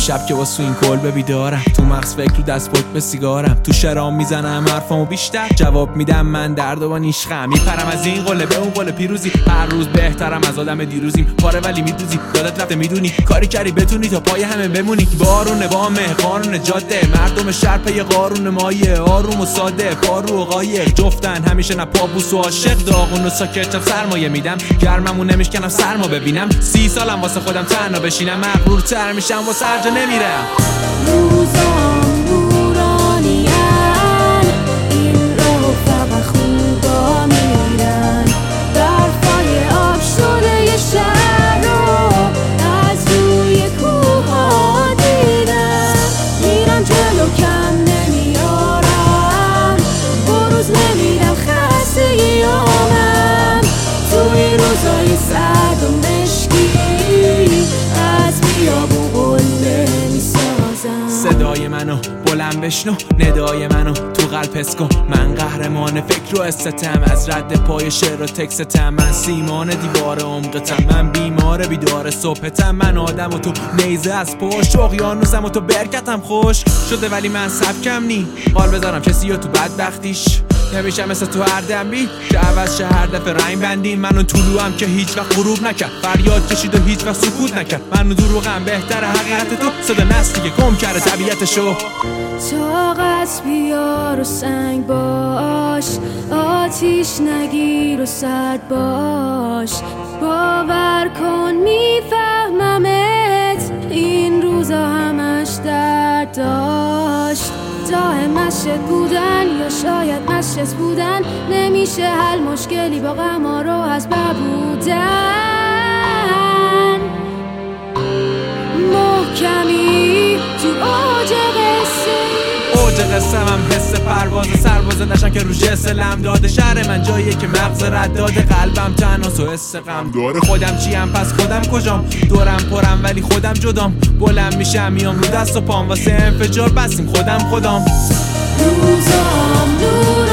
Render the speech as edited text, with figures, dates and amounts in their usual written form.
شب که واسه این کلبه بیدارم، تو مغز فکر رو دست پک به سیگارم، تو شرام میزنم حرفامو بیشتر جواب میدم من درد و نیشخم، میپرم از این قله به اون قله پیروزی، هر روز بهترم از آدم دیروزیم، پاره ولی میدوزی یادت رفته میدونی کاری کردی بتونی تا پای همه بمونی، بارون بامه قانون جاده مردم شهر پی قارون مایه، آروم و ساده پارو و قایق جفتن همیشه نه پابوس و عاشق، داغون و ساکت سرمایه میدم گرممو نمیشکنم سرما ببینم، 30 سالم واسه خودم تنها بشینم، مغرورتر میشم واسه هر جا نمیرم. روزام نورانیان این رو فقط خوبا میرن، برفای آب شده یه شهر رو از روی کوها دیدم، میرم جلو کم نمیارم بروز نمیرم خستگیامم، توی روزای سرد و مشکی از بیابون قله میسازم، صدای منو بلند بشنو ندای منو تو قلب حس کن، من قهرمان فکر و استم از رد پای شعر و تکستم، من سیمان دیوار عمقتم، من بیمار بیدار صبحتم، من آدم و تو نیزه از پشت، اقیانوسم و تو برکتم خوش شده ولی من سبکم نی، قال بذارم کسی و تو بدبختیش نمیشم مثل تو هر دنبی که عوض شه هر دفعه رنگ بندیم، منو طلوعم که هیچ وقت غروب نکرد، فریاد کشید و هیچ وقت سکوت نکرد، منو دروغم بهتره حقیقت تو صدا نسلی که گم کرده طبیعتشو، طاقت بیار و سنگ باش، آتیش نگیر و سرد باش، باور کن میفهممت این روزا همش درد داشت، راه مشت بودن یا شاید مشت بودن، نمیشه حل مشکلی با غمارو از ببودن، محکمی تو اوج قصه هم حس پرواز سرباز نشن که رو جس لم داده، شهر من جاییه که مغز رد داده، قلبم تنهاست و حس غم داره، خودم چیم پس خودم کجام، دورم پرم ولی خودم جدام، بلند میشم میام رو دست و پام واسه انفجار بسیم خودم روزام